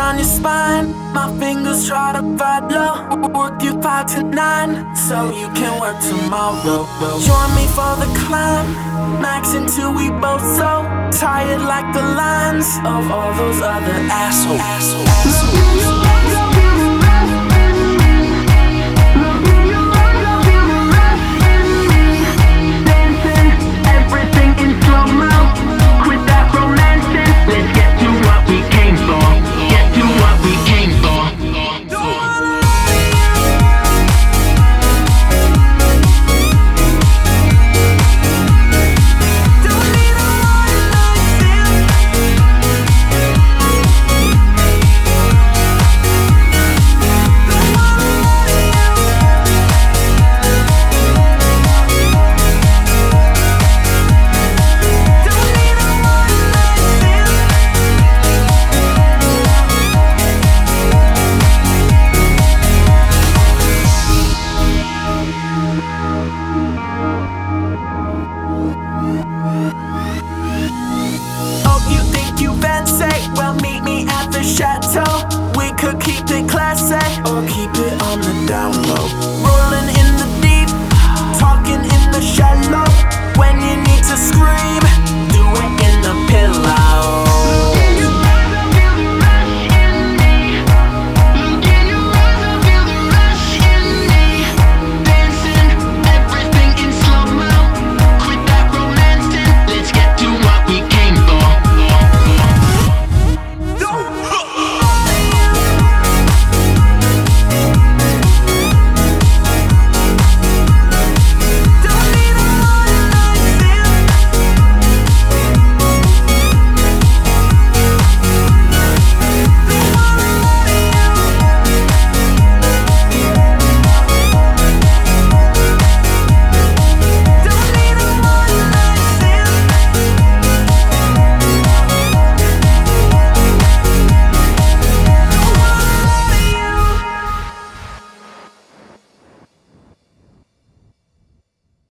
down your spine. My fingers try to follow. Work you 5 to 9 so you can work tomorrow. Join me for the climb, max until we both so tired like the lines of all those other assholes. Chateau. We could keep it classy or keep it on the down low. Rolling in the deep, talking in the shallow. When you need to scream,